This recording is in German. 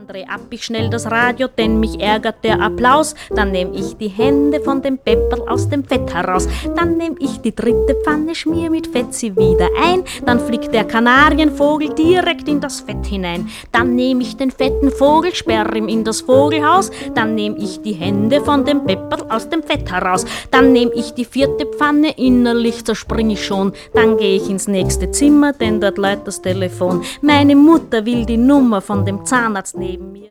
Dann dreh ab ich schnell das Radio, denn mich ärgert der Applaus. Dann nehm ich die Hände von dem Pepperl aus dem Fett heraus. Dann nehm ich die dritte Pfanne, schmier mit Fett sie wieder ein. Dann fliegt der Kanarienvogel direkt in das Fett hinein. Dann nehm ich den fetten Vogel, sperr ihm in das Vogelhaus. Dann nehm ich die Hände von dem Pepperl aus dem Fett heraus. Dann nehm ich die vierte Pfanne, innerlich zerspring ich schon. Dann geh ich ins nächste Zimmer, denn dort läutet das Telefon. Meine Mutter will die Nummer von dem Zahnarzt neben mir.